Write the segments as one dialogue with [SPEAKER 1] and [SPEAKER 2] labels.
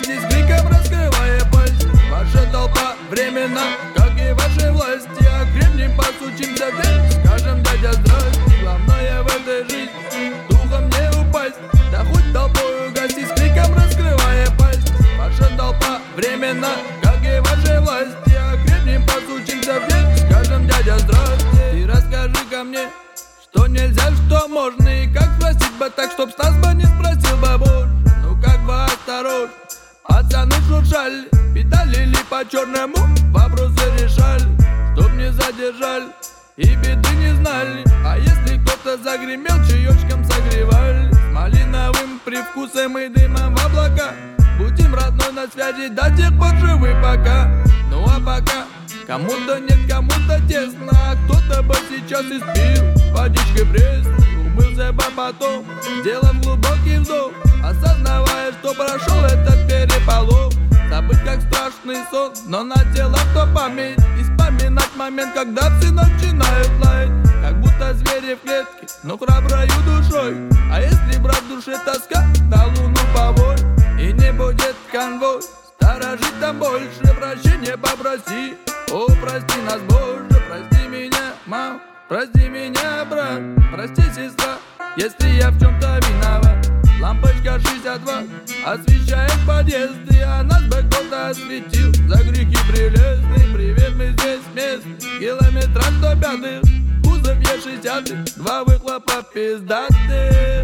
[SPEAKER 1] угодить с криком, раскрывая пасть. Ваша толпа временно, как и ваши власти, а крепнем постучимся в дверь, скажем: дядя, здрасте. Главное в этой жизни духом не упасть, да хоть толпой угодить с криком, раскрывая пасть. Ваша толпа временно, как и ваши власти, а крепнем постучимся в дверь, скажем: дядя, здрасте. Ты расскажи-ка мне, что нельзя, что можно, и как спросить бы так, чтоб с нас бы не спросил бы больше. Ну как бы осторожно, пацаны шуршали, педалили по черному, вопросы решали, чтоб не задержали и беды не знали. А если кто-то загремел, чаечком согревали, с малиновым привкусом и дымом в облака. Будем родной на связи до тех пор живы пока. Ну а пока кому-то нет, кому-то тесно, а кто-то бы сейчас и спил водичкой пресной, умылся бы потом, сделав глубокий вдох, осознавая, что прошел этот переполох. Забыть как страшный сон, но на тело то память, и вспоминать момент, когда все начинают лаять, как будто звери в клетке, но храброю душой. А если брать в душе тоска, на луну поволь, и не будет конвой, сторожить там больше, прощения попроси. О, прости нас, Боже, прости меня, мам, прости меня, брат, прости, сестра, если я в чем-то виноват. Лампочка 62 освещает подъезды, а нас бы кто-то осветил за грехи прелестные. Привет, мы здесь местные, километра 105, кузов Е60, два выхлопа пиздатых,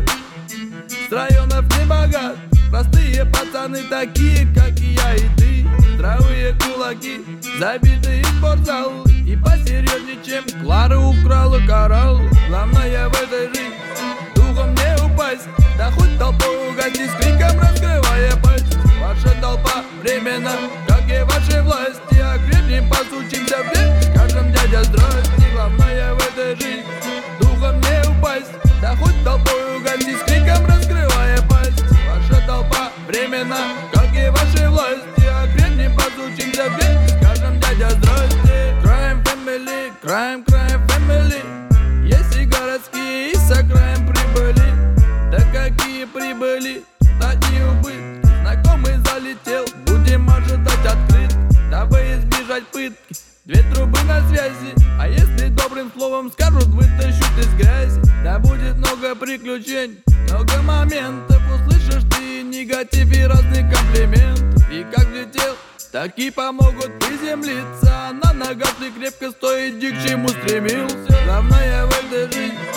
[SPEAKER 1] с районов небогат, простые пацаны такие, как и я и ты. Здравые кулаки, забитые спортзалы, и посерьезнее, чем Клара украла коралл. Главное в этой жизни духом не упасть, да хоть толпой угодить с криком, раскрывая пасть. Ваша толпа временно, как и ваши власти, а крепнем постучимся в дверь, скажем: дядя, здрасте. Главное в этой жизни духом не упасть, да хоть толпой угодить с криком, раскрывая пасть. Ваша толпа временно, как и ваши власти, а крепнем постучимся в дверь, скажем: дядя, здрасте. Crime family, crime, crime family, есть и городские, и с окраин прибыли. Да какие прибыли, такие убытки. Знакомый залетел, будем ожидать открыт, дабы избежать пытки. Две трубы на связи, а если добрым словом скажут, вытащут из грязи. Да будет много приключений, много моментов, услышишь ты негатив и разные комплименты. И как летел, так и помогут приземлиться, а на ногах ты крепко стой, иди к чему стремился. Главное в этой жизни